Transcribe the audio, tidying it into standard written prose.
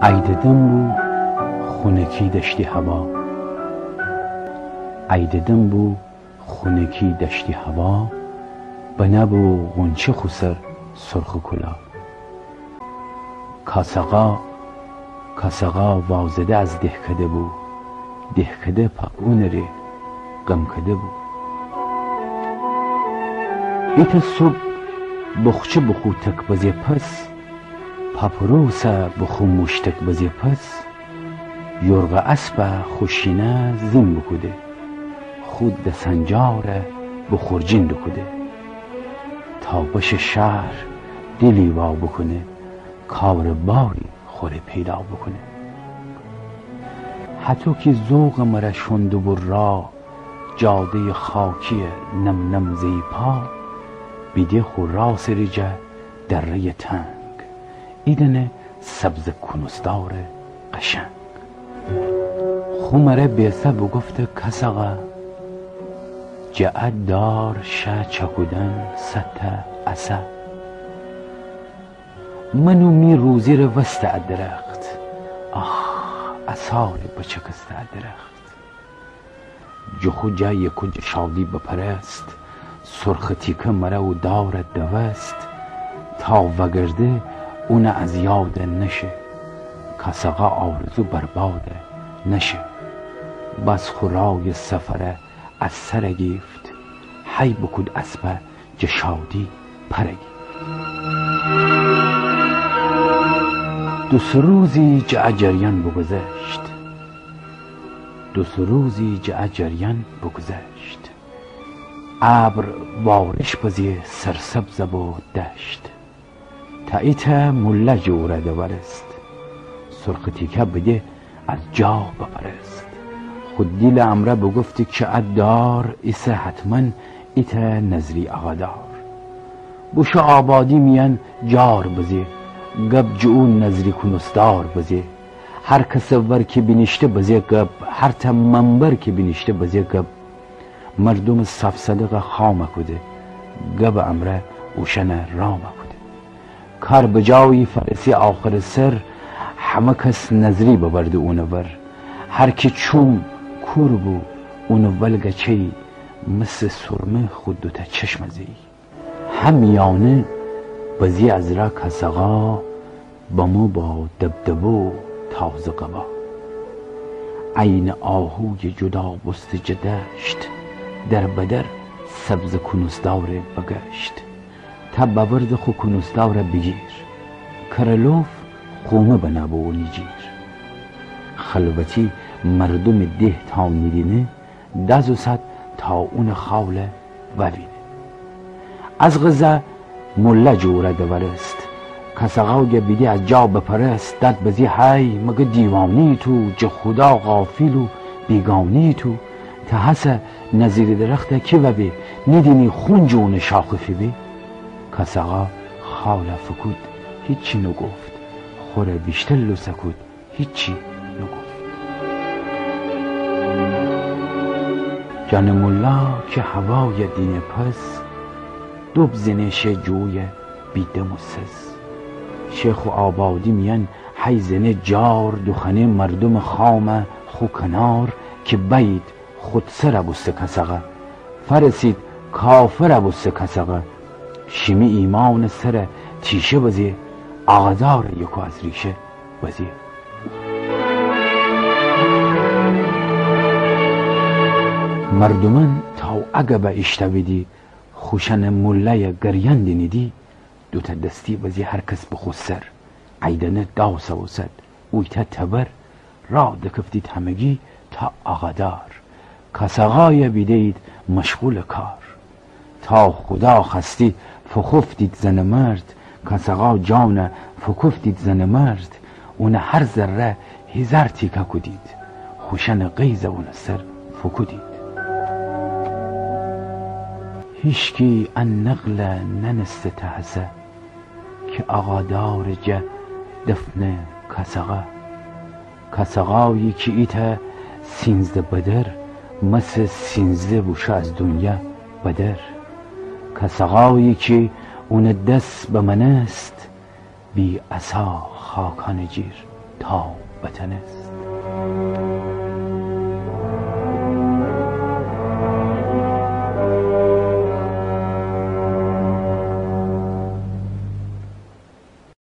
ایددم بو خونکی دشتی هوا، ایددم بو خونکی دشتی هوا، بنبو غنچه خسر سرخ کلا. کاسقا وازده از دهکده بو، دهکده پا اونره غم کده بو. ایت صبح بخچه بخو تک بزی پس، پاپروسا بخو مشتک بزی پس، یرغ اسب خوشینه زین بکده، خود ده سنجاره بخورجین دکده. تا باشه شهر دلی وا بکنه، کار باری خوره پیدا بکنه. حتی که ذوق مرا شند و را، جاده خاکی نم نم زی پا، بیده خو راس ریجه دره تنگ، ایدنه سبز کنستار قشنگ. خو مرا بیسه بگفت کسقه، جعد دار شه چکودن سته اسه. منو می روزی رو وسته درخت، اثار بچکسته درخت. جخو جای کج شادی بپرست، سرخ تیکه مرا و دارد دوست. تا وگرده اون از یاد نشه، کسقه آرزو برباده نشه. بس خورای سفره از سر گیفت، حی بکد اسبه جه شادی پرگی. دو سه روزی جه جریان بگذشت، دو سه روزی جه جریان بگذشت. ابر بارش بزی سرسبز و دشت، تا ایت مله جورده ورست. سرخ تیکه بده از جا بپرست. خود دیل امره بگفتی که ادار ایسه حتما ایت نظری اغدار. بوش آبادی میان جار بزی، گب جون نظری کنستار بزی. هر کس ور که بینشته بزی گب، هر تا منبر که بینشته بزی گب. مردم صف صدق خامه کده، گب امره اوشن رامه کده. کار بجاوی فرسی آخر سر، همه کس نظری ببرده اونور. هر که چون کور بو اونو ولگه چی، مثل سرمه خود دوتا چشم زی. همیانه بزی از را کسقا، بمو با دبدبو تازه قبا. عین آهوی جدا بست جدشت، در بدر سبز کنستدار بگشت. تا بورد خو کنستدار بگیر، کرلوف خومه بنابو نیجیر. خلوتی مردم ده تا نیدینه، دزو صد تا اون خاله ووینه. از غزه مله جوره دورست، کسقاوگه بیدی از جا بپرست. دد بزی های مگه دیوانی تو، جه خدا غافل و بیگانی تو. تا حسه نظیر درخته که وبی، نیدینی خون جون شاخفی بی. کسقا خاله فکود هیچی نگفت، خوره بیشتر لسکود هیچی نگفت. جان ملا که هوای دین پس، دوب زنش جوی بیدم و سز. شیخ و آبادی میان حی زنه جار، دخنه مردم خامه خو کنار. که بید خود سر بسته کسقه، فرسید کافر بسته کسقه. شیمی ایمان سر تیشه بزی، آغدار یکو از ریشه بزی. مردمان تا اگه به اشتویدی، خوشن مله گریان دینیدی. دوتا دستی بزی هر کس بخود سر، عیدنه داسه و سد اویتا تبر. را دکفتید همگی تا آغدار، کسقای بیدید مشغول کار. تا خدا خستی فخفتید زن مرد، کسقا جان فکفتید زن مرد. اون هر ذره هزار تیکه کدید، خوشن قیز اون سر فکودید. هیشکی ان نقل ننسته تحسه، که آغادار جه دفن کسقه. کسقایی که ایت سینزده بدر، مثل سینزده بوشه از دنیا بدر. کسقایی که اون دست به من است، بی عصا خاکان جیر تا وطن است.